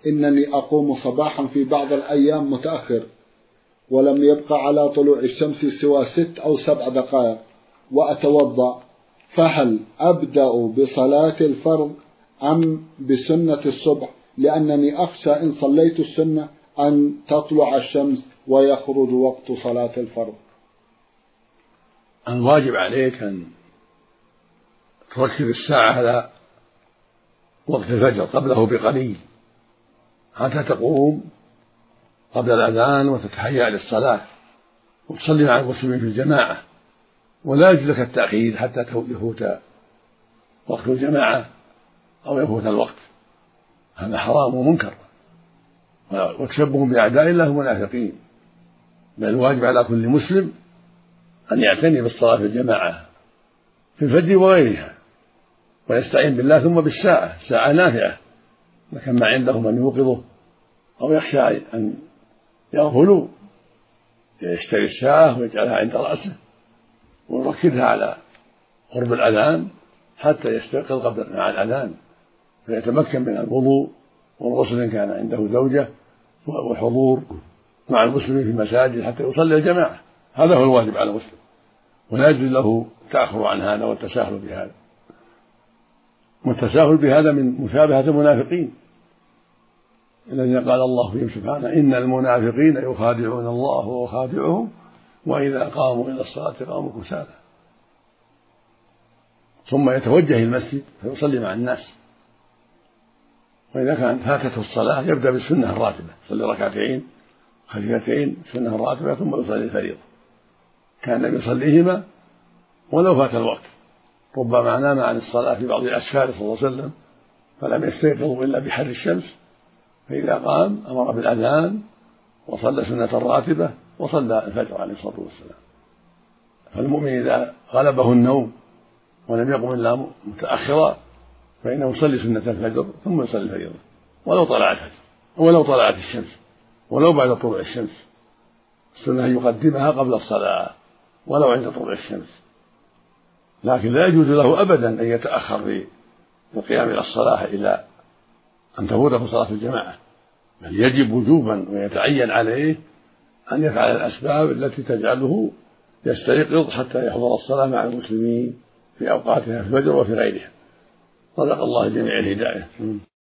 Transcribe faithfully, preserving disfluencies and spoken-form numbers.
إنني أقوم صباحا في بعض الأيام متأخر ولم يبقى على طلوع الشمس سوى ست أو سبع دقائق وأتوضأ، فهل أبدأ بصلاة الفرض أم بسنة الصبح؟ لأنني أخشى إن صليت السنة أن تطلع الشمس ويخرج وقت صلاة الفرض. الواجب عليك أن تركز الساعة على وقت الفجر قبله بقليل حتى تقوم قبل الأذان وتتهيأ للصلاة وتصلي مع المسلمين في الجماعة، ولا يجوز لك التأخير حتى يفوت وقت الجماعة أو يفوت الوقت، هذا حرام ومنكر وتشبه بأعداء الله المنافقين. بل الواجب على كل مسلم أن يعتني بالصلاة في الجماعة في الفجر وغيرها، ويستعين بالله ثم بالساعة، ساعة نافعة، لكن ما عنده من يوقظه أو يخشى أن يغفلوا يشتري الساعة ويجعلها عند رأسه ويركزها على قرب الأذان حتى يستيقظ قبل مع الأذان فيتمكن من الوضوء والغسل إن كان عنده زوجة والحضور مع المسلمين في المساجد حتى يصلي الجماعة. هذا هو الواجب على المسلم، ولا يجوز له التأخر عن هذا والتساهل بهذا، والتساهل بهذا من مشابهة المنافقين الذين قال الله فيهم سبحانه: إن المنافقين يخادعون الله وهو خادعهم وإذا قاموا إلى الصلاة قاموا كسالى. ثم يتوجه المسجد فيصلي مع الناس، وإذا كانت فاتته الصلاة يبدأ بالسنة الراتبة، يصلي ركعتين خفيفتين سنة الراتبة ثم يصلي الفريضة، كان يصليهما ولو فات الوقت. ربما نام عن الصلاة في بعض الأسفار صلى الله عليه وسلم فلم يستيقظوا إلا بحر الشمس، فإذا قام أمر بالأذان وصلى سنة الراتبة وصلى الفجر عليه الصلاة والسلام. فالمؤمن إذا غلبه النوم ولم يقم إلا متأخرا فإنه يصلي سنة الفجر ثم يصلي الفريضة ولو طلعت الفجر ولو طلعت الشمس ولو بعد طلوع الشمس. السنة أن يقدمها قبل الصلاة ولو عند طلوع الشمس، لكن لا يجوز له أبدا أن يتأخر في القيام إلى الصلاة إلى أن تفوته صلاة الجماعة، بل يجب وجوبا ويتعين عليه أن يفعل الأسباب التي تجعله يستيقظ حتى يحضر الصلاة مع المسلمين في أوقاتها في الفجر وفي غيرها. صدق الله جميع الهداية.